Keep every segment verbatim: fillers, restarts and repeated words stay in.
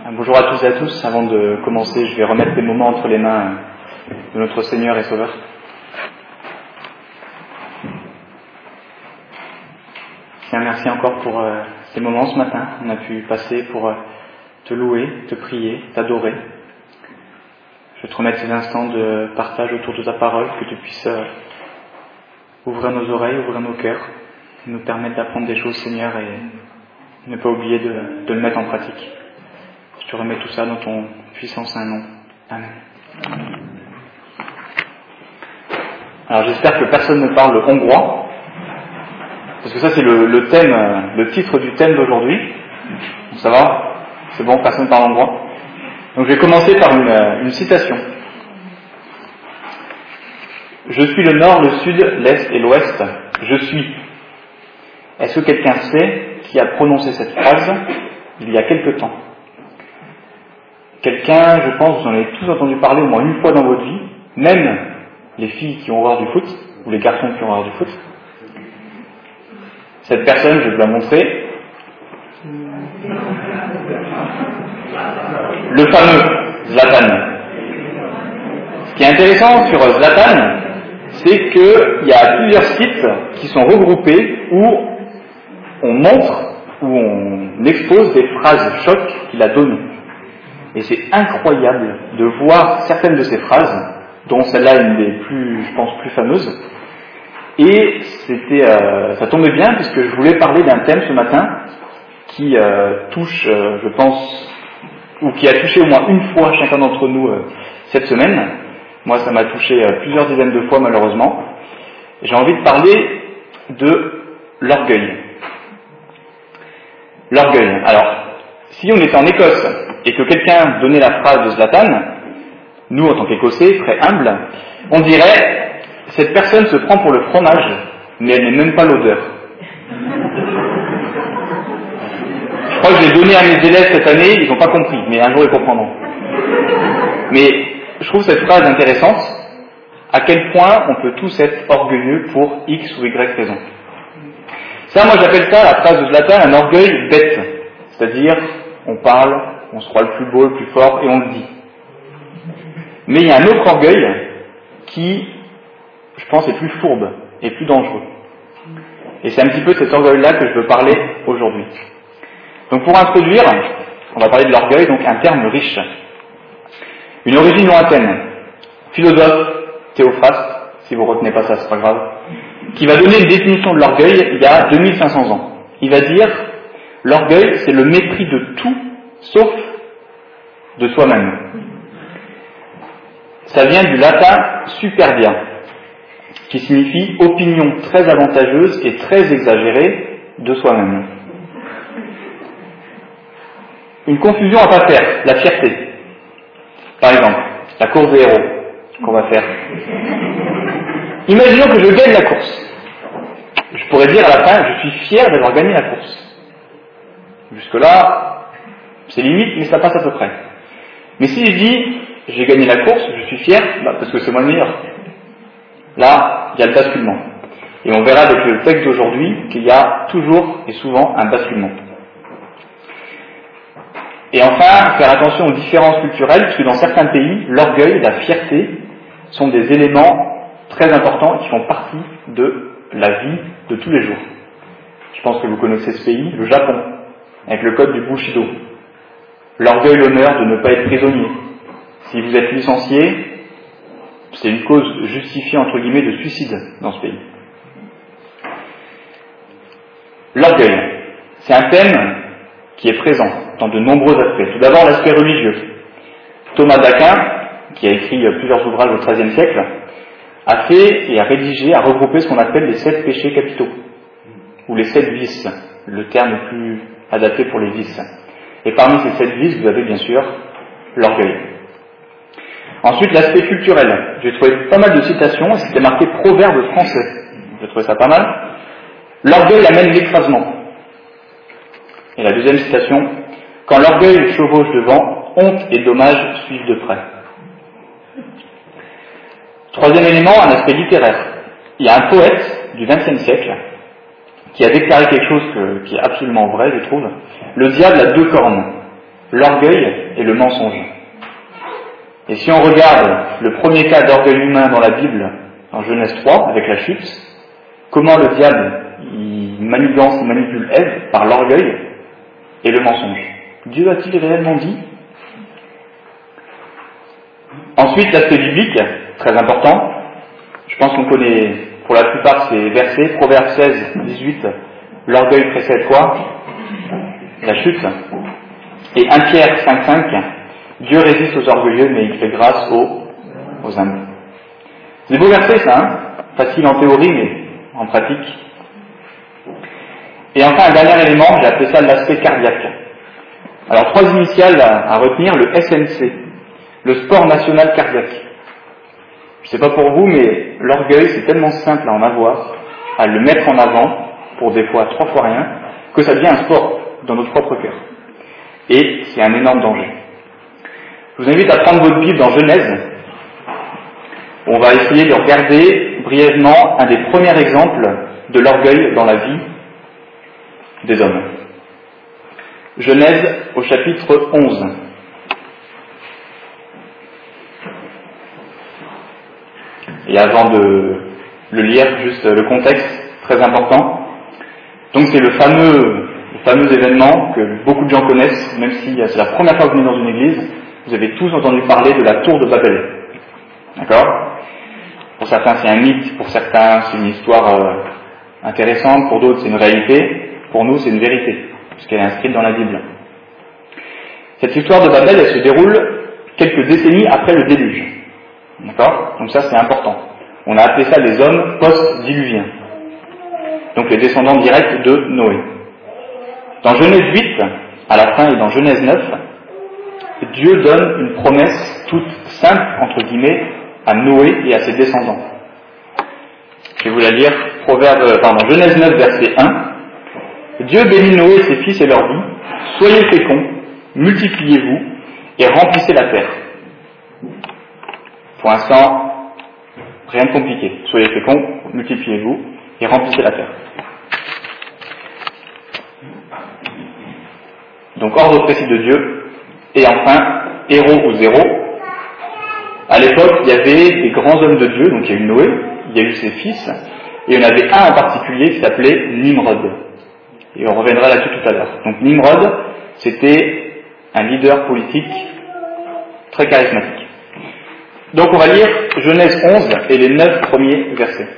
Bonjour à tous et à tous. Avant de commencer, je vais remettre des moments entre les mains de notre Seigneur et Sauveur. Tiens, merci encore pour euh, ces moments ce matin. On a pu passer pour euh, te louer, te prier, t'adorer. Je te remets ces instants de partage autour de ta parole, que tu puisses euh, ouvrir nos oreilles, ouvrir nos cœurs, nous permettre d'apprendre des choses, Seigneur, et ne pas oublier de, de le mettre en pratique. Je te remets tout ça dans ton puissant saint nom. Amen. Alors j'espère que personne ne parle hongrois, parce que ça c'est le, le thème, le titre du thème d'aujourd'hui. Ça va ? C'est bon, personne ne parle hongrois. Donc je vais commencer par une, une citation. Je suis le nord, le sud, l'est et l'ouest. Je suis. Est-ce que quelqu'un sait qui a prononcé cette phrase il y a quelque temps ? Quelqu'un, je pense, vous en avez tous entendu parler au moins une fois dans votre vie, même les filles qui ont horreur du foot, ou les garçons qui ont horreur du foot. Cette personne, je vais vous la montrer. Le fameux Zlatan. Ce qui est intéressant sur Zlatan, c'est qu'il y a plusieurs sites qui sont regroupés où on montre, où on expose des phrases chocs qu'il a données. Et c'est incroyable de voir certaines de ces phrases, dont celle-là est une des plus, je pense, plus fameuses. Et c'était, euh, ça tombait bien puisque je voulais parler d'un thème ce matin qui euh, touche, euh, je pense, ou qui a touché au moins une fois chacun d'entre nous euh, cette semaine. Moi, ça m'a touché euh, plusieurs dizaines de fois malheureusement. J'ai envie de parler de l'orgueil. L'orgueil. Alors, si on était en Écosse et que quelqu'un donnait la phrase de Zlatan, nous, en tant qu'Écossais, très humbles, on dirait « cette personne se prend pour le fromage, mais elle n'est même pas l'odeur ». Je crois que je l'ai donné à mes élèves cette année, ils n'ont pas compris, mais un jour ils comprendront. Mais je trouve cette phrase intéressante, à quel point on peut tous être orgueilleux pour X ou Y raison. Ça, moi j'appelle ça, la phrase de Zlatan, un orgueil bête. C'est-à-dire, on parle, on se croit le plus beau, le plus fort, et on le dit. Mais il y a un autre orgueil qui, je pense, est plus fourbe et plus dangereux. Et c'est un petit peu de cet orgueil-là que je veux parler aujourd'hui. Donc pour introduire, on va parler de l'orgueil, donc un terme riche. Une origine lointaine. Philosophe, Théophraste, si vous ne retenez pas ça, c'est pas grave, qui va donner une définition de l'orgueil il y a deux mille cinq cents ans. Il va dire, l'orgueil, c'est le mépris de tout, sauf de soi-même. Ça vient du latin superbia, qui signifie opinion très avantageuse et très exagérée de soi-même. Une confusion à pas faire, la fierté. Par exemple, la course des héros qu'on va faire. Imaginons que je gagne la course. Je pourrais dire à la fin, je suis fier d'avoir gagné la course. Jusque-là, c'est limite, mais ça passe à peu près. Mais si je dis, j'ai gagné la course, je suis fier, bah parce que c'est moi le meilleur. Là, il y a le basculement. Et on verra avec le texte d'aujourd'hui qu'il y a toujours et souvent un basculement. Et enfin, faire attention aux différences culturelles, puisque dans certains pays, l'orgueil et la fierté sont des éléments très importants qui font partie de la vie de tous les jours. Je pense que vous connaissez ce pays, le Japon, avec le code du Bushido. L'orgueil, l'honneur de ne pas être prisonnier. Si vous êtes licencié, c'est une cause justifiée, entre guillemets, de suicide dans ce pays. L'orgueil, c'est un thème qui est présent dans de nombreux aspects. Tout d'abord, l'aspect religieux. Thomas d'Aquin, qui a écrit plusieurs ouvrages au treizième siècle, a fait et a rédigé, a regroupé ce qu'on appelle les sept péchés capitaux, ou les sept vices, le terme le plus adapté pour les vices. Et parmi ces sept vices, vous avez bien sûr l'orgueil. Ensuite, l'aspect culturel. J'ai trouvé pas mal de citations, et c'était marqué proverbe français. J'ai trouvé ça pas mal. L'orgueil amène l'écrasement. Et la deuxième citation, quand l'orgueil chevauche devant, honte et dommage suivent de près. Troisième élément, un aspect littéraire. Il y a un poète du vingtième siècle qui a déclaré quelque chose que, qui est absolument vrai, je trouve. Le diable a deux cornes. l'orgueil et le mensonge. Et si on regarde le premier cas d'orgueil humain dans la Bible, en Genèse trois, avec la chute, comment le diable il manigance, il manipule Ève par l'orgueil et le mensonge. Dieu a-t-il réellement dit? Ensuite, l'aspect biblique, très important. Je pense qu'on connaît pour la plupart ces versets. Proverbe seize, dix-huit, l'orgueil précède quoi? La chute. Et un Pierre cinq, cinq, Dieu résiste aux orgueilleux, mais il fait grâce aux, aux humbles. C'est des beaux versets, ça, hein? Facile en théorie, mais en pratique. Et enfin, un dernier élément, j'ai appelé ça l'aspect cardiaque. Alors, trois initiales à, à retenir, le S N C, le sport national cardiaque. Je sais pas pour vous, mais l'orgueil, c'est tellement simple à en avoir, à le mettre en avant, pour des fois trois fois rien, que ça devient un sport dans notre propre cœur. Et c'est un énorme danger. Je vous invite à prendre votre Bible dans Genèse. On va essayer de regarder brièvement un des premiers exemples de l'orgueil dans la vie des hommes. Genèse au chapitre onze. Et avant de le lire, juste le contexte, très important. Donc c'est le fameux, le fameux événement que beaucoup de gens connaissent, même si c'est la première fois que vous venez dans une église, vous avez tous entendu parler de la tour de Babel. D'accord? Pour certains c'est un mythe, pour certains c'est une histoire euh, intéressante, pour d'autres c'est une réalité, pour nous c'est une vérité, puisqu'elle est inscrite dans la Bible. Cette histoire de Babel, elle se déroule quelques décennies après le déluge. D'accord? Donc ça c'est important. On a appelé ça les hommes post-diluviens. Donc les descendants directs de Noé. Dans Genèse huit, à la fin, et dans Genèse neuf, Dieu donne une promesse toute simple, entre guillemets, à Noé et à ses descendants. Je vais vous la lire, Proverbe, pardon, Genèse neuf, verset un. Dieu bénit Noé et ses fils et leur dit, soyez féconds, multipliez-vous et remplissez la terre. Pour l'instant, rien de compliqué. Soyez féconds, multipliez-vous et remplissez la terre. Donc, ordre précis de Dieu. Et enfin, héros ou zéro. À l'époque, il y avait des grands hommes de Dieu, donc il y a eu Noé, il y a eu ses fils, et il y en avait un en particulier qui s'appelait Nimrod. Et on reviendra là-dessus tout à l'heure. Donc Nimrod, c'était un leader politique très charismatique. Donc on va lire Genèse onze et les neuf premiers versets.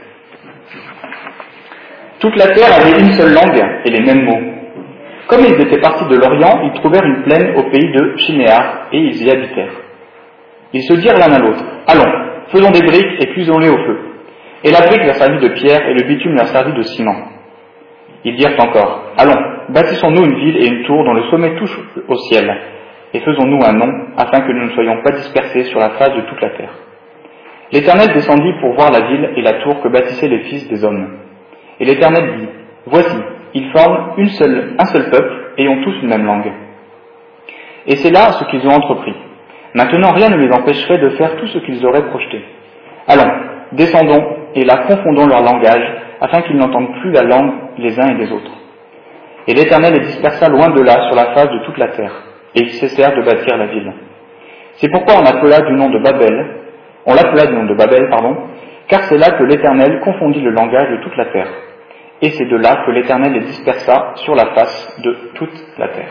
Toute la terre avait une seule langue et les mêmes mots. Comme ils étaient partis de l'Orient, ils trouvèrent une plaine au pays de Shinéar et ils y habitèrent. Ils se dirent l'un à l'autre, allons, faisons des briques et cuisons-les au feu. Et la brique leur servit de pierre et le bitume leur servit de ciment. Ils dirent encore, allons, bâtissons-nous une ville et une tour dont le sommet touche au ciel, et faisons-nous un nom, afin que nous ne soyons pas dispersés sur la face de toute la terre. L'Éternel descendit pour voir la ville et la tour que bâtissaient les fils des hommes. Et l'Éternel dit, voici, ils forment une seule, un seul peuple et ont tous une même langue. Et c'est là ce qu'ils ont entrepris. Maintenant, rien ne les empêcherait de faire tout ce qu'ils auraient projeté. Allons, descendons et là confondons leur langage, afin qu'ils n'entendent plus la langue les uns et des autres. Et l'Éternel les dispersa loin de là sur la face de toute la terre, et ils cessèrent de bâtir la ville. C'est pourquoi on appela du nom de Babel, on l'appela du nom de Babel, pardon, car c'est là que l'Éternel confondit le langage de toute la terre. Et c'est de là que l'Éternel les dispersa sur la face de toute la terre.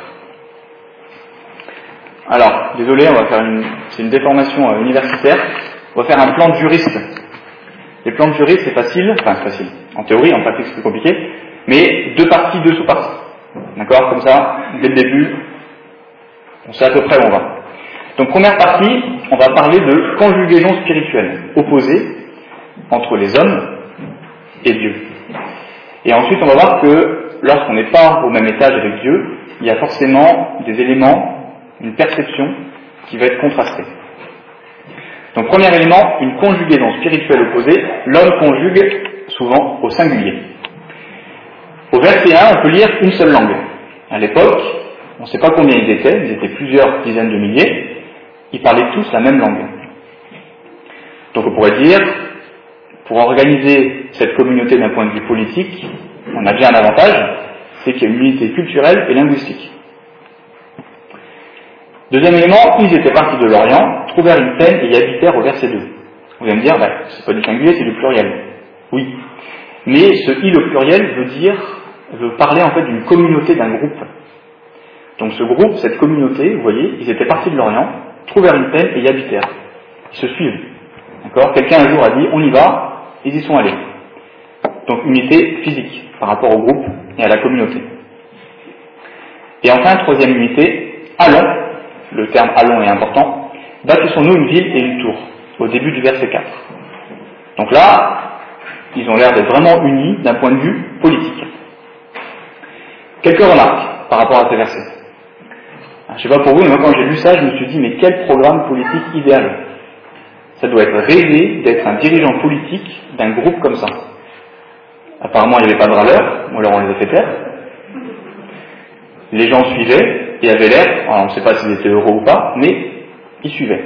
Alors, désolé, on va faire une, c'est une déformation euh, universitaire. On va faire un plan de juriste. Les plans de juriste, c'est facile, enfin c'est facile. En théorie, en pratique, c'est plus compliqué. Mais deux parties, deux sous-parties. D'accord? Comme ça, dès le début, on sait à peu près où on va. Donc, première partie, on va parler de conjugaison spirituelle, opposée entre les hommes et Dieu. Et ensuite, on va voir que lorsqu'on n'est pas au même étage avec Dieu, il y a forcément des éléments, une perception qui va être contrastée. Donc, premier élément, une conjugaison spirituelle opposée. L'homme conjugue souvent au singulier. Au verset un, on peut lire une seule langue. À l'époque, on ne sait pas combien ils étaient, ils étaient plusieurs dizaines de milliers, ils parlaient tous la même langue. Donc on pourrait dire, pour organiser cette communauté d'un point de vue politique, on a déjà un avantage, c'est qu'il y a une unité culturelle et linguistique. Deuxième élément, ils étaient partis de l'Orient, trouvèrent une plaine et y habitèrent au verset deux. Vous allez me dire, ben, c'est pas du singulier, c'est du pluriel. Oui. Mais ce « il » au pluriel veut dire, veut parler en fait d'une communauté, d'un groupe. Donc ce groupe, cette communauté, vous voyez, ils étaient partis de l'Orient, trouvèrent une plaine et y habitèrent. Ils se suivent. D'accord ? Quelqu'un un jour a dit, on y va, ils y sont allés. Donc unité physique par rapport au groupe et à la communauté. Et enfin, troisième unité, allons, le terme allons est important, bâtissons-nous une ville et une tour, au début du verset quatre. Donc là, ils ont l'air d'être vraiment unis d'un point de vue politique. Quelques remarques par rapport à ces versets. Je ne sais pas pour vous, mais moi quand j'ai lu ça, je me suis dit, mais quel programme politique idéal. Ça doit être rêvé d'être un dirigeant politique d'un groupe comme ça. Apparemment, il n'y avait pas de râleurs, ou alors on les a fait taire. Les gens suivaient, et avaient l'air, alors on ne sait pas s'ils étaient heureux ou pas, mais ils suivaient.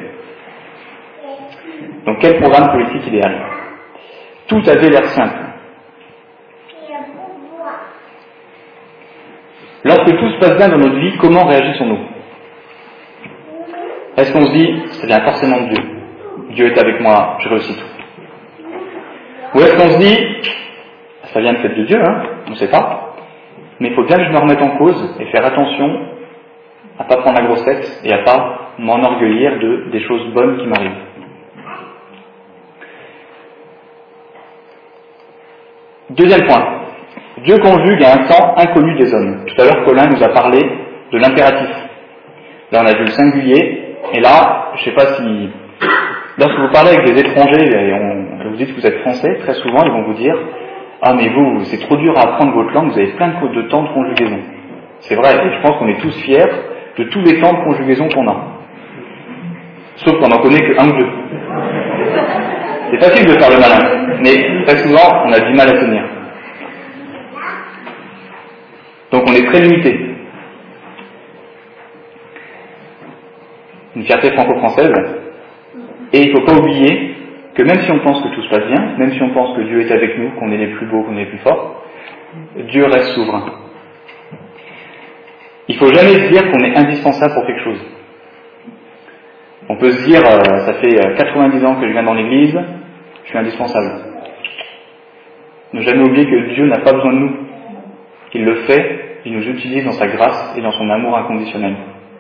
Donc quel programme politique idéal? Tout avait l'air simple. Lorsque tout se passe bien dans notre vie, comment réagissons-nous? Est-ce qu'on se dit, ça vient forcément de Dieu, Dieu est avec moi, je réussis tout? Ou est-ce qu'on se dit, ça vient peut-être de Dieu, hein, on ne sait pas, mais il faut bien que je me remette en cause et faire attention à ne pas prendre la grosse tête et à ne pas m'enorgueillir de, des choses bonnes qui m'arrivent. Deuxième point, Dieu conjugue à un temps inconnu des hommes. Tout à l'heure, Colin nous a parlé de l'impératif. Là, on a vu le singulier, et là, je ne sais pas si... Lorsque vous parlez avec des étrangers et on, vous dites que vous êtes français, très souvent, ils vont vous dire « Ah, mais vous, c'est trop dur à apprendre votre langue, vous avez plein de temps de conjugaison. » C'est vrai, et je pense qu'on est tous fiers de tous les temps de conjugaison qu'on a. Sauf qu'on n'en connaît qu'un ou deux. C'est facile de faire le malin, mais très souvent, on a du mal à tenir. Donc on est très limité. Une fierté franco-française. Et il ne faut pas oublier que même si on pense que tout se passe bien, même si on pense que Dieu est avec nous, qu'on est les plus beaux, qu'on est les plus forts, Dieu reste souverain. Il ne faut jamais se dire qu'on est indispensable pour quelque chose. On peut se dire, euh, ça fait quatre-vingt-dix ans que je viens dans l'église, je suis indispensable. Ne jamais oublier que Dieu n'a pas besoin de nous. Il le fait, il nous utilise dans sa grâce et dans son amour inconditionnel.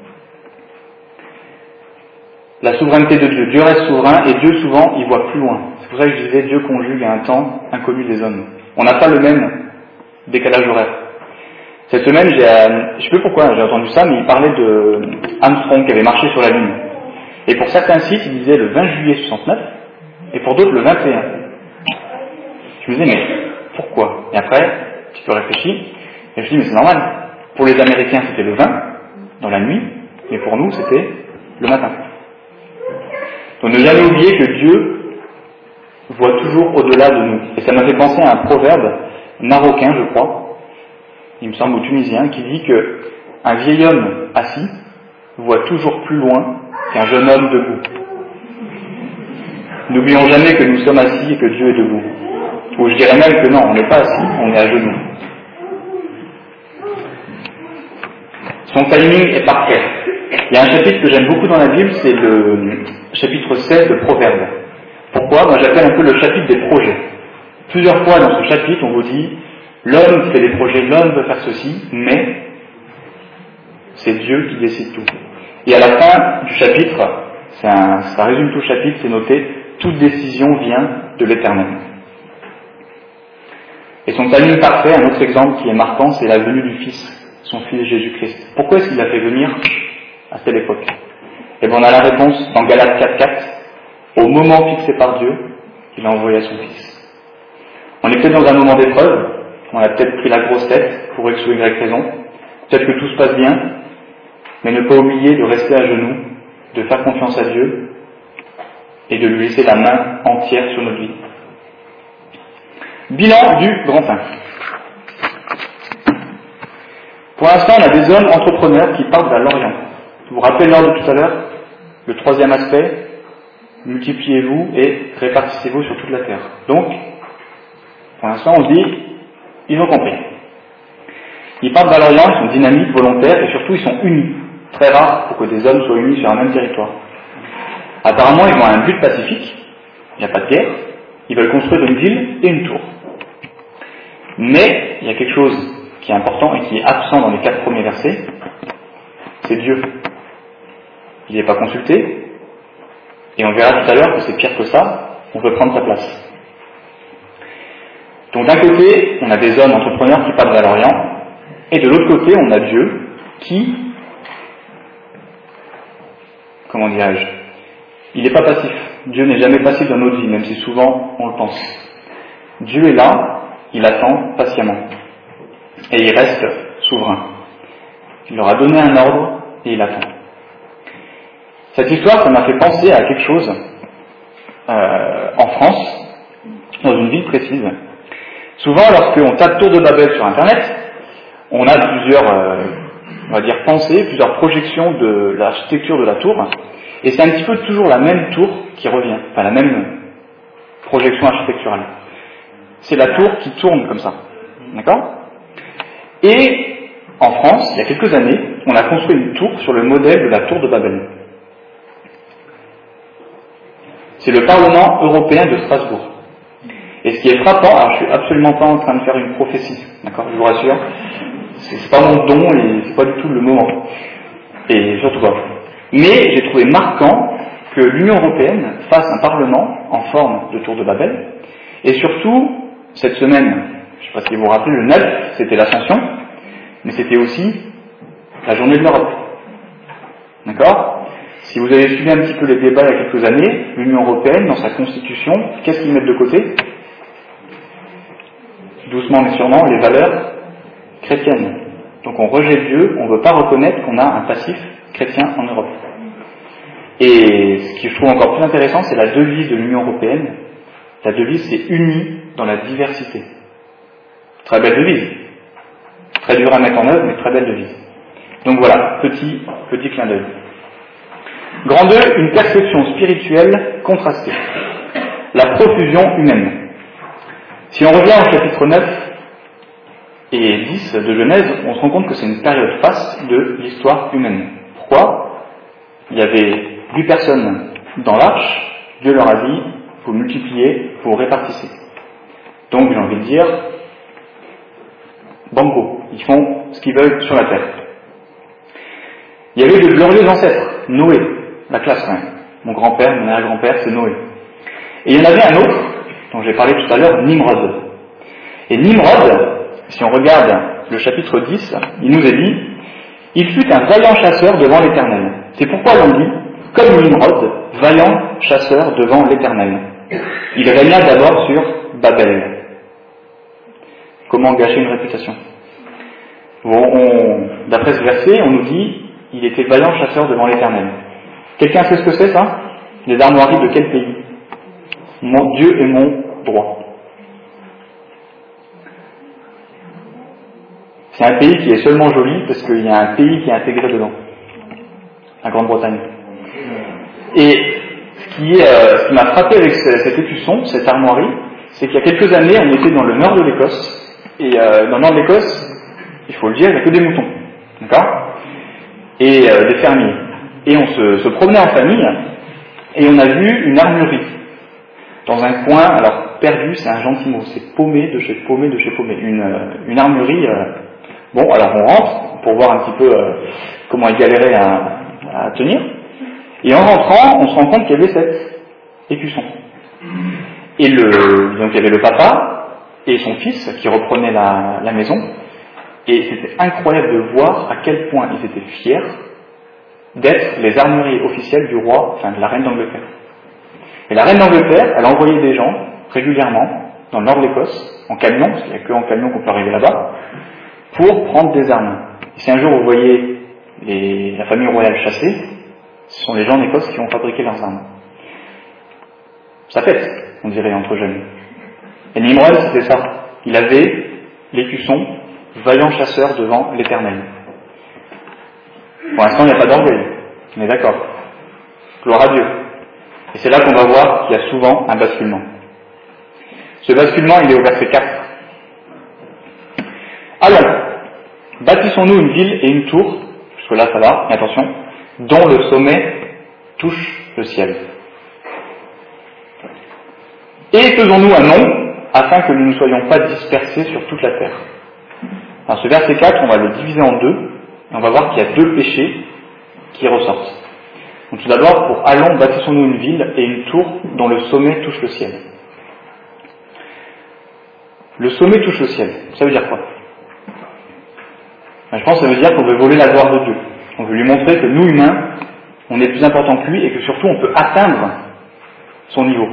La souveraineté de Dieu. Dieu reste souverain et Dieu souvent il voit plus loin. C'est pour ça que je disais Dieu conjugue à un temps inconnu des hommes. On n'a pas le même décalage horaire. Cette semaine, j'ai, euh, je sais plus pourquoi j'ai entendu ça, mais il parlait de Armstrong qui avait marché sur la Lune. Et pour certains sites, il disait le vingt juillet soixante-neuf et pour d'autres le vingt et un. Je me disais mais pourquoi? Et après, un petit peu réfléchi, et je me dis mais c'est normal. Pour les Américains c'était le vingt, dans la nuit, mais pour nous c'était le matin. Donc ne jamais oublier que Dieu voit toujours au-delà de nous. Et ça m'a fait penser à un proverbe marocain, je crois, il me semble, ou tunisien, qui dit que un vieil homme assis voit toujours plus loin qu'un jeune homme debout. N'oublions jamais que nous sommes assis et que Dieu est debout. Ou je dirais même que non, on n'est pas assis, on est à genoux. Son timing est parfait. Il y a un chapitre que j'aime beaucoup dans la Bible, c'est le chapitre seize de Proverbes. Pourquoi? Moi j'appelle un peu le chapitre des projets. Plusieurs fois dans ce chapitre, on vous dit, l'homme fait des projets, l'homme veut faire ceci, mais c'est Dieu qui décide tout. Et à la fin du chapitre, c'est un, ça résume tout le chapitre, c'est noté, toute décision vient de l'Éternel. Et son timing parfait, un autre exemple qui est marquant, c'est la venue du Fils, son Fils Jésus-Christ. Pourquoi est-ce qu'il l'a fait venir à telle époque? Et bien on a la réponse dans Galates quatre quatre, au moment fixé par Dieu, il a envoyé son Fils. On est peut-être dans un moment d'épreuve, on a peut-être pris la grosse tête pour X ou Y raison, peut-être que tout se passe bien, mais ne pas oublier de rester à genoux, de faire confiance à Dieu et de lui laisser la main entière sur notre vie. Bilan du grand un. Pour l'instant, on a des hommes entrepreneurs qui partent vers l'Orient. Vous vous rappelez lors de tout à l'heure, le troisième aspect, multipliez-vous et répartissez-vous sur toute la terre. Donc, pour l'instant, on se dit, ils ont compris. Ils partent vers l'Orient, ils sont dynamiques, volontaires et surtout ils sont unis. très rare pour que des hommes soient unis sur un même territoire. Apparemment, ils ont un but pacifique, il n'y a pas de guerre, ils veulent construire une ville et une tour. Mais il y a quelque chose qui est important et qui est absent dans les quatre premiers versets, c'est Dieu. Il n'est pas consulté, et on verra tout à l'heure que c'est pire que ça, on veut prendre sa place. Donc d'un côté, on a des hommes entrepreneurs qui partent vers l'Orient, et de l'autre côté, on a Dieu qui, comment dirais-je, il n'est pas passif. Dieu n'est jamais passif dans notre vie, même si souvent on le pense. Dieu est là, il attend patiemment. Et il reste souverain. Il leur a donné un ordre et il attend. Cette histoire, ça m'a fait penser à quelque chose euh, en France, dans une ville précise. Souvent, lorsqu'on tape Tour de Babel sur Internet, on a plusieurs, euh, on va dire, pensées, plusieurs projections de l'architecture de la tour. Et c'est un petit peu toujours la même tour qui revient, enfin la même projection architecturale. C'est la tour qui tourne comme ça. D'accord ? Et en France, il y a quelques années, on a construit une tour sur le modèle de la tour de Babel. C'est le Parlement européen de Strasbourg. Et ce qui est frappant, alors je suis absolument pas en train de faire une prophétie, d'accord ? Je vous rassure, c'est, c'est pas mon don et c'est pas du tout le moment. Et surtout pas. Mais j'ai trouvé marquant que l'Union européenne fasse un parlement en forme de tour de Babel. Et surtout, cette semaine, je ne sais pas si vous vous rappelez, le neuf, c'était l'Ascension, mais c'était aussi la journée de l'Europe. D'accord ? Si vous avez suivi un petit peu les débats il y a quelques années, l'Union européenne, dans sa constitution, qu'est-ce qu'ils mettent de côté ? Doucement mais sûrement, les valeurs chrétiennes. Donc on rejette Dieu, on ne veut pas reconnaître qu'on a un passif chrétien en Europe. Et ce que je trouve encore plus intéressant, c'est la devise de l'Union européenne. La devise, c'est « unis dans la diversité ». Très belle devise. Très dur à mettre en œuvre, mais très belle devise. Donc voilà, petit, petit clin d'œil. Grand deux, une perception spirituelle contrastée. La profusion humaine. Si on revient au chapitre neuf et dix de Genèse, on se rend compte que c'est une période faste de l'histoire humaine. Pourquoi ? Il y avait huit personnes dans l'arche, Dieu leur a dit, vous multipliez, vous répartissez. Donc j'ai envie de dire, banco, ils font ce qu'ils veulent sur la terre. Il y avait de glorieux ancêtres, Noé, la classe quand même. Mon grand-père, mon arrière-grand-père, c'est Noé. Et il y en avait un autre, dont j'ai parlé tout à l'heure, Nimrod. Et Nimrod, si on regarde le chapitre dix, il nous est dit, il fut un vaillant chasseur devant l'Éternel. C'est pourquoi l'on dit, comme Nimrod, vaillant chasseur devant l'Éternel. Il régna d'abord sur Babel. Comment gâcher une réputation ? Bon, on, d'après ce verset, on nous dit, il était vaillant chasseur devant l'Éternel. Quelqu'un sait ce que c'est ça ? Les armoiries de quel pays ? Mon Dieu est mon droit. C'est un pays qui est seulement joli parce qu'il y a un pays qui est intégré dedans. La Grande-Bretagne. Et ce qui, est, euh, ce qui m'a frappé avec cet écusson, cette armoirie, c'est qu'il y a quelques années, on était dans le nord de l'Écosse. Et euh, dans le nord de l'Écosse, il faut le dire, il n'y a que des moutons. D'accord ? Et euh, des fermiers. Et on se, se promenait en famille, et on a vu une armurerie. Dans un coin, alors perdu, c'est un gentil mot, c'est paumé de chez paumé de chez paumé. Une, euh, une armurerie, euh, bon, alors on rentre pour voir un petit peu euh, comment il galérait à, à tenir. Et en rentrant, on se rend compte qu'il y avait cet écusson. Et le, donc il y avait le papa et son fils qui reprenaient la, la maison. Et c'était incroyable de voir à quel point ils étaient fiers d'être les armuriers officiels du roi, enfin de la reine d'Angleterre. Et la reine d'Angleterre, elle envoyait des gens régulièrement dans le nord de l'Écosse, en camion, parce qu'il n'y a que en camion qu'on peut arriver là-bas, pour prendre des armes. Et si un jour vous voyez les, la famille royale chasser, ce sont les gens d'Écosse qui ont fabriqué leurs armes. Ça pète, on dirait, entre jeunes. Et Nimrod, c'était ça. Il avait l'écusson, vaillant chasseur devant l'Éternel. Pour l'instant, il n'y a pas d'orgueil. On est d'accord. Gloire à Dieu. Et c'est là qu'on va voir qu'il y a souvent un basculement. Ce basculement, il est au verset quatre. Allons, bâtissons-nous une ville et une tour, Jusque-là, ça va, mais attention, dont le sommet touche le ciel. Et faisons-nous un nom, afin que nous ne soyons pas dispersés sur toute la terre. Alors ce verset quatre, on va le diviser en deux, et on va voir qu'il y a deux péchés qui ressortent. Donc tout d'abord, pour allons, bâtissons-nous une ville et une tour dont le sommet touche le ciel. Le sommet touche le ciel, ça veut dire quoi? Je pense que ça veut dire qu'on veut voler la gloire de Dieu. On veut lui montrer que nous, humains, on est plus important que lui et que surtout on peut atteindre son niveau.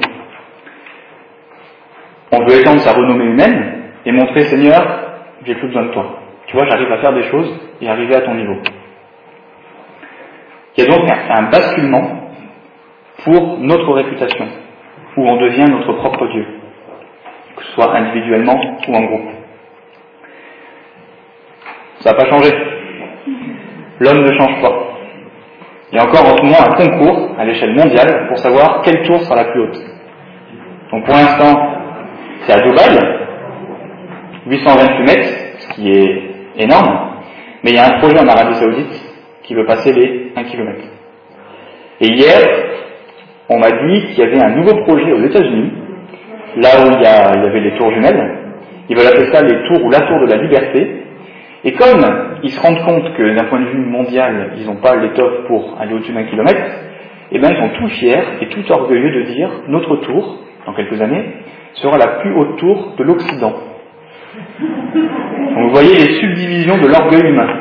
On veut étendre sa renommée humaine et montrer, Seigneur, j'ai plus besoin de toi. Tu vois, j'arrive à faire des choses et arriver à ton niveau. Il y a donc un, un basculement pour notre réputation, où on devient notre propre Dieu, que ce soit individuellement ou en groupe. Ça n'a pas changé. L'homme ne change pas. Il y a encore en ce moment un concours à l'échelle mondiale pour savoir quelle tour sera la plus haute. Donc pour l'instant, c'est à Dubaï, huit cent vingt-huit mètres, ce qui est énorme, mais il y a un projet en Arabie Saoudite qui veut passer les un kilomètre. Et hier, on m'a dit qu'il y avait un nouveau projet aux États-Unis, là où il y, a, il y avait les tours jumelles. Ils veulent appeler ça les tours ou la tour de la liberté. Et comme ils se rendent compte que d'un point de vue mondial, ils n'ont pas l'étoffe pour aller au-dessus d'un kilomètre, eh bien ils sont tout fiers et tout orgueilleux de dire notre tour, dans quelques années, sera la plus haute tour de l'Occident. Donc vous voyez les subdivisions de l'orgueil humain.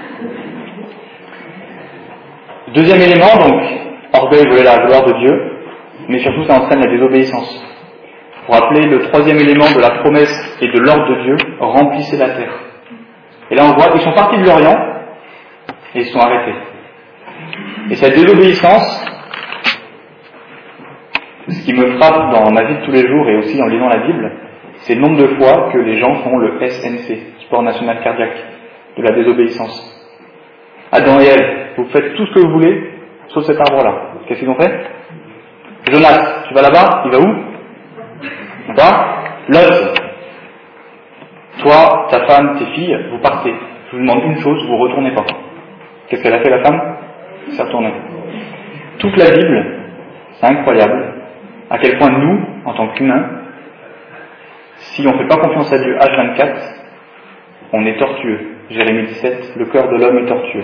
Deuxième élément, donc, orgueil voler la gloire de Dieu, mais surtout ça entraîne la désobéissance. Pour rappeler le troisième élément de la promesse et de l'ordre de Dieu, remplissez la terre. Et là on voit, ils sont partis de l'Orient et ils sont arrêtés. Et cette désobéissance, ce qui me frappe dans ma vie de tous les jours et aussi en lisant la Bible, c'est le nombre de fois que les gens font le S N C, sport national cardiaque, de la désobéissance. Adam et Ève, vous faites tout ce que vous voulez, sauf cet arbre-là. Qu'est-ce qu'ils ont fait? Jonas, tu vas là-bas? Il va où? D'accord? Lot, toi, ta femme, tes filles, vous partez. Je vous demande une chose, vous ne retournez pas. Qu'est-ce qu'elle a fait, la femme? Elle s'est retournée. Toute la Bible, c'est incroyable, à quel point nous, en tant qu'humains, si on ne fait pas confiance à Dieu H vingt-quatre, on est tortueux. Jérémie dix-sept, le cœur de l'homme est tortueux.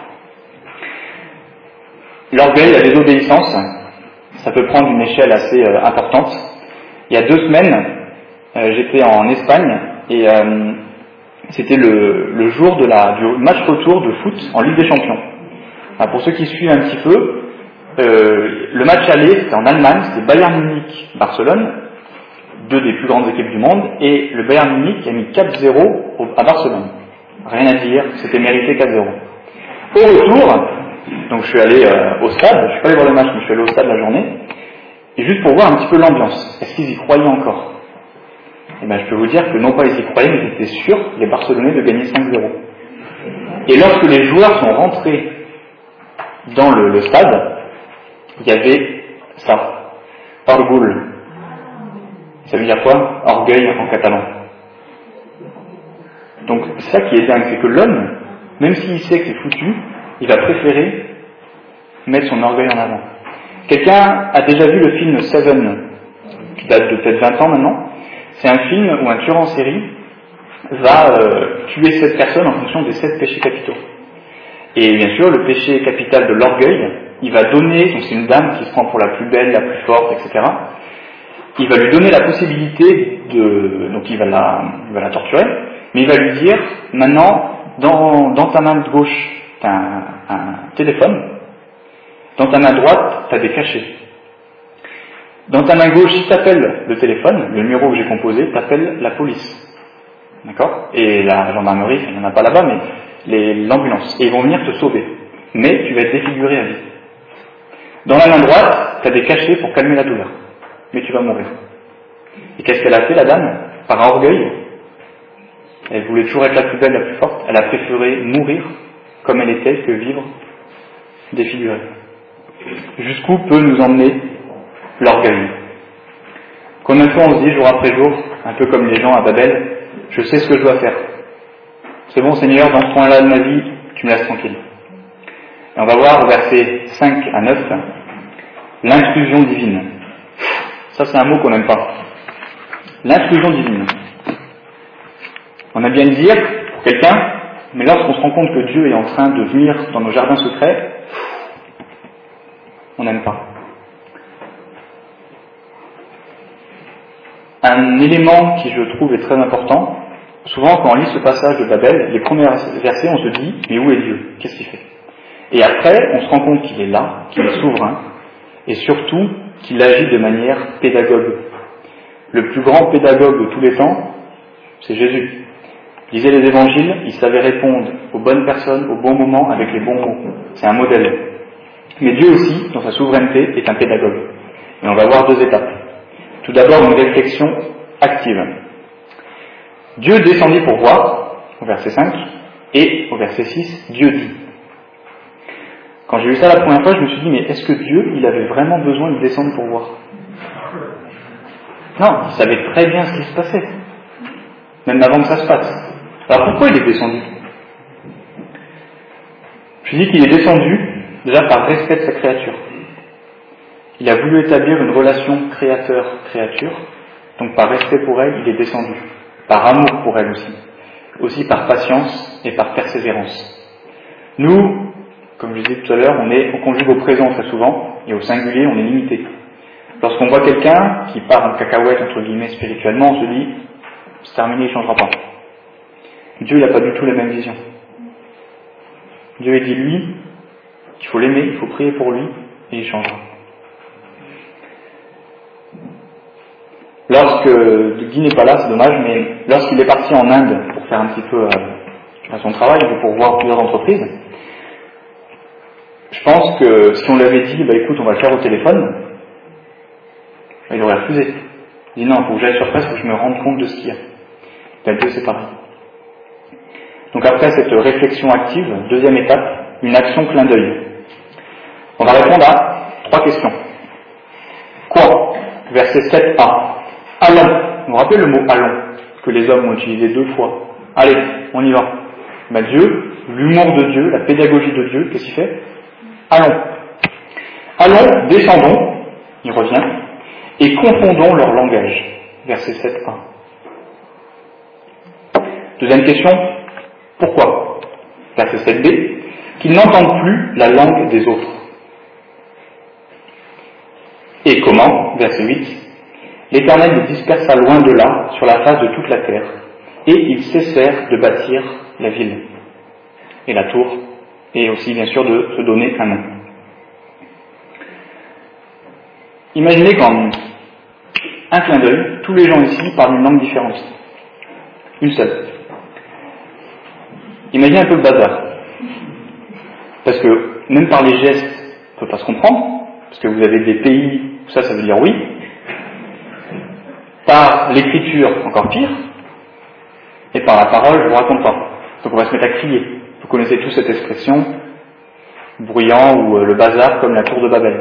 L'orgueil, la désobéissance, ça peut prendre une échelle assez euh, importante. Il y a deux semaines, euh, j'étais en Espagne et euh, c'était le, le jour de la, du match retour de foot en Ligue des Champions. Alors pour ceux qui suivent un petit peu, euh, le match aller, c'était en Allemagne, c'était Bayern Munich-Barcelone, deux des plus grandes équipes du monde, et le Bayern Munich a mis quatre zéro à Barcelone. Rien à dire, c'était mérité quatre zéro. Au retour, donc je suis allé euh, au stade, je suis pas allé voir le match, mais je suis allé au stade la journée, et juste pour voir un petit peu l'ambiance. Est-ce qu'ils y croyaient encore? Eh bien, je peux vous dire que non pas ils y croyaient, mais ils étaient sûrs, les Barcelonais, de gagner cinq zéro. Et lorsque les joueurs sont rentrés dans le, le stade, il y avait ça, orgull. Ça veut dire quoi? Orgueil en catalan. Donc, ça qui est dingue, c'est que l'homme, même s'il sait que c'est foutu, il va préférer mettre son orgueil en avant. Quelqu'un a déjà vu le film Seven, qui date de peut-être vingt ans maintenant. C'est un film où un tueur en série va euh, tuer sept personnes en fonction des sept péchés capitaux. Et bien sûr, le péché capital de l'orgueil, il va donner, donc c'est une dame qui se prend pour la plus belle, la plus forte, et cetera. Il va lui donner la possibilité de, donc il va la, il va la torturer, mais il va lui dire, maintenant, dans, dans ta main gauche, tu as un, un téléphone, dans ta main droite, tu as des cachets. Dans ta main gauche, si tu appelles le téléphone, le numéro que j'ai composé, tu appelles la police. D'accord? Et la gendarmerie, il n'y en a pas là-bas, mais les, l'ambulance. Et ils vont venir te sauver. Mais tu vas être défiguré à vie. Dans la main droite, tu as des cachets pour calmer la douleur. Mais tu vas mourir. Et qu'est-ce qu'elle a fait, la dame? Par orgueil, elle voulait toujours être la plus belle, la plus forte. Elle a préféré mourir comme elle était que vivre défigurée. Jusqu'où peut nous emmener l'orgueil? Combien de fois on se dit jour après jour, un peu comme les gens à Babel, je sais ce que je dois faire. C'est bon Seigneur, dans ce point-là de ma vie, tu me laisses tranquille. Et on va voir au verset cinq à neuf, l'intrusion divine. Ça, c'est un mot qu'on n'aime pas. L'intrusion divine. On aime bien le dire pour quelqu'un, mais lorsqu'on se rend compte que Dieu est en train de venir dans nos jardins secrets, on n'aime pas. Un élément qui, je trouve, est très important, souvent quand on lit ce passage de Babel, les premiers versets, on se dit, mais où est Dieu? Qu'est-ce qu'il fait? Et après, on se rend compte qu'il est là, qu'il est souverain, et surtout qu'il agit de manière pédagogue. Le plus grand pédagogue de tous les temps, c'est Jésus. Lisez les évangiles, il savait répondre aux bonnes personnes, au bon moment, avec les bons mots. C'est un modèle. Mais Dieu aussi, dans sa souveraineté, est un pédagogue. Et on va voir deux étapes. Tout d'abord, une réflexion active. Dieu descendit pour voir, au verset cinq, et au verset six, Dieu dit. Quand j'ai lu ça la première fois, je me suis dit, mais est-ce que Dieu, il avait vraiment besoin de descendre pour voir? Non, il savait très bien ce qui se passait, même avant que ça se passe. Alors pourquoi il est descendu? Je dis qu'il est descendu déjà par respect de sa créature. Il a voulu établir une relation créateur-créature, donc par respect pour elle, il est descendu. Par amour pour elle aussi. Aussi par patience et par persévérance. Nous, comme je disais tout à l'heure, on, est, on conjugue au présent très souvent, et au singulier, on est limité. Lorsqu'on voit quelqu'un qui part en cacahuète, entre guillemets, spirituellement, on se dit, c'est terminé, il ne changera pas. Dieu n'a pas du tout la même vision. Dieu a dit, lui, qu'il faut l'aimer, il faut prier pour lui, et il changera. Lorsque, Guy n'est pas là, c'est dommage, mais lorsqu'il est parti en Inde pour faire un petit peu euh, son travail, pour voir plusieurs entreprises, je pense que si on lui avait dit, bah écoute, on va le faire au téléphone, bah, il aurait refusé. Il dit non, il faut que j'aille sur place, il faut que je me rende compte de ce qu'il y a. Ben Dieu, c'est pareil. Donc après cette réflexion active, deuxième étape, une action clin d'œil. On va répondre à trois questions. Quoi? Verset sept a. Allons. Vous vous rappelez le mot allons, que les hommes ont utilisé deux fois. Allez, on y va. Ben Dieu, l'humour de Dieu, la pédagogie de Dieu, qu'est-ce qu'il fait? Allons. Allons, descendons, il revient, et confondons leur langage. Verset sept a. Deuxième question, pourquoi? Verset sept b, qu'ils n'entendent plus la langue des autres. Et comment? Verset huit, l'Éternel les dispersa loin de là, sur la face de toute la terre, et ils cessèrent de bâtir la ville et la tour, et aussi bien sûr de se donner un nom. Imaginez qu'en un clin d'œil, tous les gens ici parlent une langue différente. Une seule. Imaginez un peu le bazar. Parce que même par les gestes, on ne peut pas se comprendre, parce que vous avez des pays où ça, ça veut dire oui. Par l'écriture, encore pire. Et par la parole, je ne vous raconte pas. Donc on va se mettre à crier. Vous connaissez tous cette expression, bruyant ou euh, le bazar comme la tour de Babel.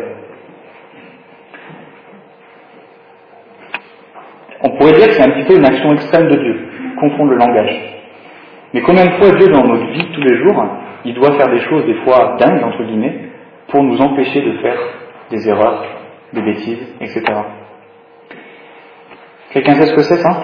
On pourrait dire que c'est un petit peu une action extrême de Dieu, confondre le langage. Mais combien de fois Dieu, dans notre vie, tous les jours, il doit faire des choses, des fois dingues, entre guillemets, pour nous empêcher de faire des erreurs, des bêtises, et cetera. Quelqu'un sait ce que c'est, ça?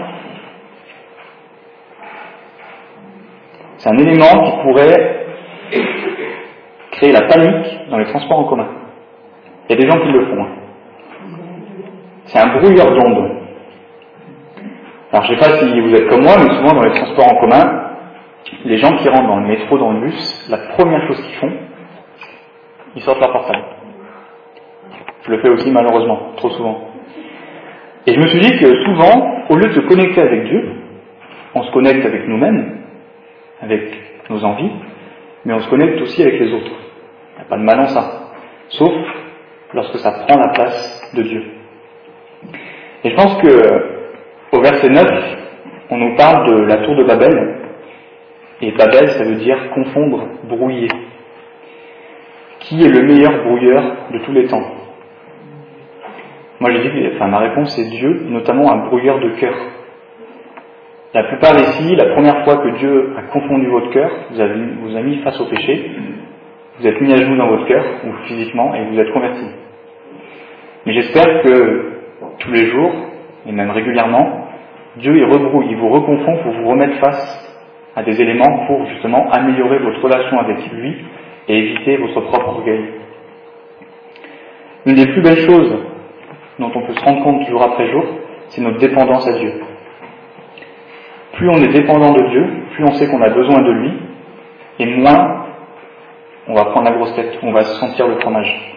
C'est un élément qui pourrait créer la panique dans les transports en commun. Il y a des gens qui le font. C'est un brouilleur d'ondes. Alors je ne sais pas si vous êtes comme moi, mais souvent dans les transports en commun, les gens qui rentrent dans le métro, dans le bus, la première chose qu'ils font, ils sortent leur portable. Je le fais aussi malheureusement, trop souvent. Et je me suis dit que souvent, au lieu de se connecter avec Dieu, on se connecte avec nous-mêmes, avec nos envies, mais on se connecte aussi avec les autres. Il n'y a pas de mal en ça. Sauf lorsque ça prend la place de Dieu. Et je pense que au verset neuf, on nous parle de la tour de Babel. Et Babel, ça veut dire confondre, brouiller. Qui est le meilleur brouilleur de tous les temps? Moi, j'ai dit que enfin, ma réponse c'est Dieu, notamment un brouilleur de cœur. La plupart ici, la première fois que Dieu a confondu votre cœur, vous avez, vous a mis face au péché, vous êtes mis à genoux dans votre cœur, ou physiquement, et vous êtes converti. Mais j'espère que tous les jours, et même régulièrement, Dieu il rebrouille, il vous reconfond pour vous remettre face à des éléments pour justement améliorer votre relation avec lui et éviter votre propre orgueil. Une des plus belles choses dont on peut se rendre compte jour après jour, c'est notre dépendance à Dieu. Plus on est dépendant de Dieu, plus on sait qu'on a besoin de lui, et moins on va prendre la grosse tête, on va se sentir le fromage.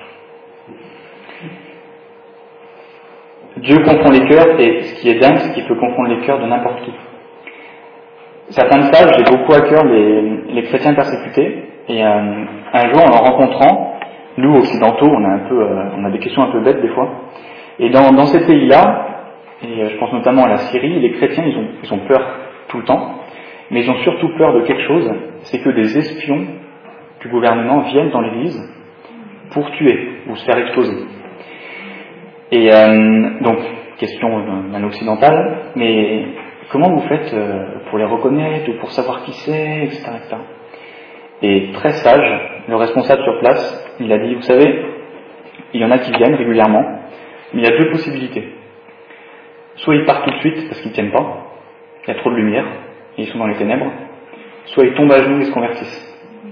Dieu confond les cœurs, et ce qui est dingue, c'est qu'il peut confondre les cœurs de n'importe qui. Certains le savent, j'ai beaucoup à cœur les, les chrétiens persécutés, et euh, un jour en leur rencontrant, nous occidentaux, on a un peu, euh, on a des questions un peu bêtes des fois, et dans, dans ces pays-là, et euh, je pense notamment à la Syrie, les chrétiens ils ont, ils ont peur tout le temps, mais ils ont surtout peur de quelque chose, c'est que des espions du gouvernement viennent dans l'église pour tuer ou se faire exploser. Et euh, donc, question d'un occidental, mais comment vous faites euh, pour les reconnaître ou pour savoir qui c'est, et cetera, et cetera. Et très sage, le responsable sur place, il a dit, vous savez, il y en a qui viennent régulièrement, mais il y a deux possibilités. Soit ils partent tout de suite parce qu'ils ne tiennent pas, il y a trop de lumière, et ils sont dans les ténèbres, soit ils tombent à genoux et se convertissent.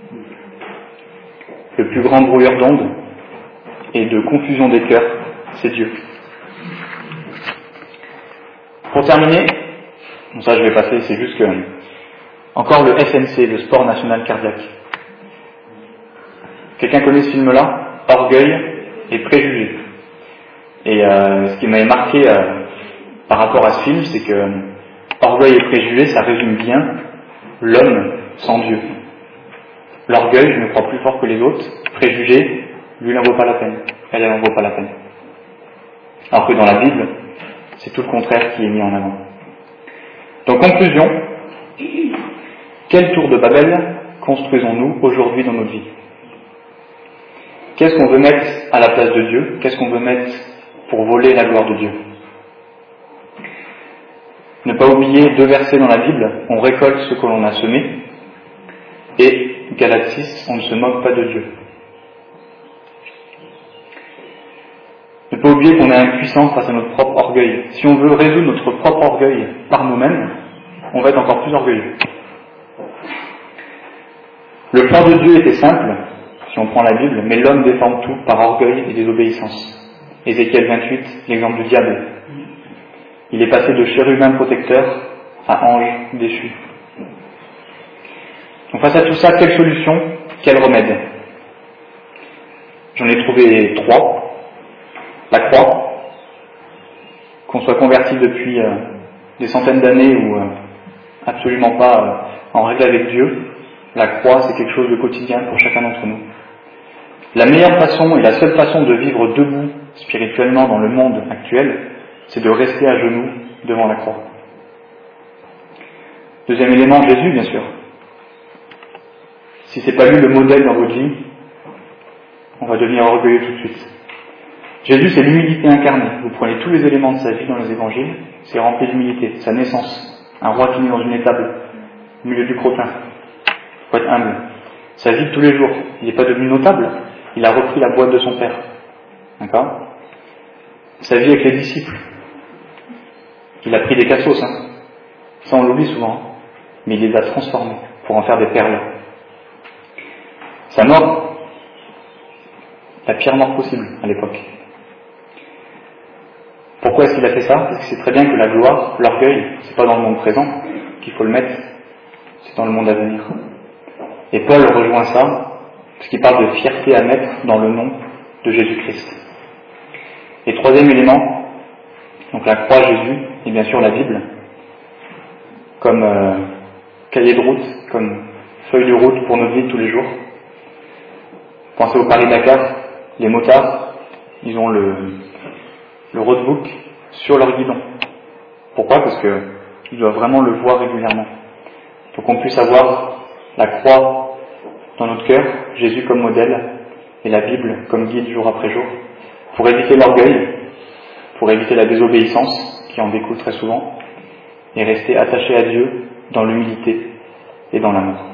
Le plus grand brouilleur d'ondes et de confusion des cœurs, c'est Dieu. Pour terminer, bon ça je vais passer, c'est juste que, encore le S N C, le sport national cardiaque. Quelqu'un connaît ce film-là ? Orgueil et préjugés. Et euh, ce qui m'avait marqué euh, par rapport à ce film, c'est que euh, orgueil et préjugés, ça résume bien l'homme sans Dieu. L'orgueil, je me crois plus fort que les autres. Préjugés, lui, il n'en vaut pas la peine. Elle, elle n'en vaut pas la peine. Alors que dans la Bible, c'est tout le contraire qui est mis en avant. Donc, conclusion. Quelle tour de Babel construisons-nous aujourd'hui dans notre vie ? Qu'est-ce qu'on veut mettre à la place de Dieu ? Qu'est-ce qu'on veut mettre pour voler la gloire de Dieu ? Ne pas oublier deux versets dans la Bible. On récolte ce que l'on a semé. Et Galates six, on ne se moque pas de Dieu. Ne pas oublier qu'on est impuissant face à notre propre orgueil. Si on veut résoudre notre propre orgueil par nous-mêmes, on va être encore plus orgueilleux. Le plan de Dieu était simple, si on prend la Bible, mais l'homme déforme tout par orgueil et désobéissance. Ézéchiel vingt-huit, l'exemple du diable. Il est passé de chérubin protecteur à ange déchu. Donc face à tout ça, quelle solution, quel remède ? J'en ai trouvé trois. La croix, qu'on soit converti depuis euh, des centaines d'années ou euh, absolument pas euh, en règle avec Dieu, la croix c'est quelque chose de quotidien pour chacun d'entre nous. La meilleure façon et la seule façon de vivre debout spirituellement dans le monde actuel, c'est de rester à genoux devant la croix. Deuxième élément, Jésus bien sûr. Si c'est pas lui le modèle dans votre vie, on va devenir orgueilleux tout de suite. Jésus, c'est l'humilité incarnée. Vous prenez tous les éléments de sa vie dans les évangiles, c'est rempli d'humilité. Sa naissance, un roi qui naît dans une étable, au milieu du crottin. Il faut être humble. Sa vie de tous les jours, il n'est pas devenu notable, il a repris la boîte de son père. D'accord ? Sa vie avec les disciples. Il a pris des cassos, hein. Ça on l'oublie souvent, mais il les a transformés pour en faire des perles. Sa mort, la pire mort possible à l'époque. Pourquoi est-ce qu'il a fait ça ? Parce que c'est très bien que la gloire, l'orgueil, c'est pas dans le monde présent qu'il faut le mettre, c'est dans le monde à venir. Et Paul rejoint ça, parce qu'il parle de fierté à mettre dans le nom de Jésus-Christ. Et troisième élément, donc la croix, Jésus, et bien sûr la Bible, comme euh, cahier de route, comme feuille de route pour notre vie de tous les jours. Pensez au Paris-Dakar, les motards, ils ont le, le roadbook sur leur guidon. Pourquoi ? Parce qu'ils doivent vraiment le voir régulièrement. Pour qu'on puisse avoir la croix dans notre cœur, Jésus comme modèle, et la Bible comme guide jour après jour, pour éviter l'orgueil, pour éviter la désobéissance, qui en découle très souvent, et rester attaché à Dieu dans l'humilité et dans l'amour.